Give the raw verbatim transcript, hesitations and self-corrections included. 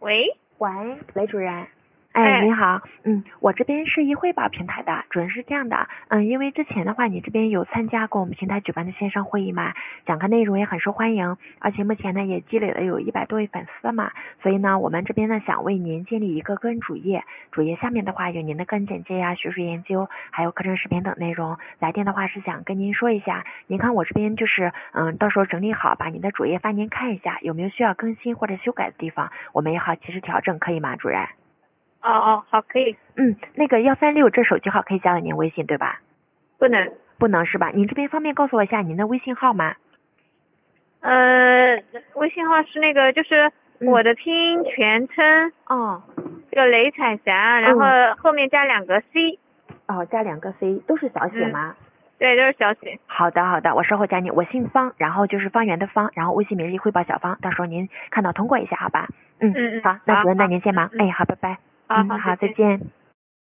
喂， 喂，雷主任。哎，您好，嗯，我这边是一汇报平台的，主任是这样的，嗯，因为之前的话，你这边有参加过我们平台举办的线上会议嘛，讲课内容也很受欢迎，而且目前呢也积累了有一百多位粉丝了嘛，所以呢，我们这边呢想为您建立一个个人主页，主页下面的话有您的个人简介呀、学术研究，还有课程视频等内容。来电的话是想跟您说一下，您看我这边就是，嗯，到时候整理好，把您的主页发您看一下，有没有需要更新或者修改的地方，我们也好及时调整，可以吗，主任？ 哦哦，好，可以。 嗯，那个幺三六这手机号可以加到您微信对吧？ 不能。 不能是吧？您这边方便告诉我一下您的微信号吗？ 呃，微信号是那个，就是我的拼音全称， 哦， 这个雷彩霞，然后嗯后面加两个 C。 哦，加两个 C， 都是小写吗？ 嗯，对，都是小写。 好的好的，我稍后加你，我姓方，然后就是方圆的方，然后微信名是汇报小方，到时候您看到通过一下好吧？嗯嗯嗯， 好，那主任那您先忙， 嗯哎好，拜拜。 好好， 嗯好，再再见。 见。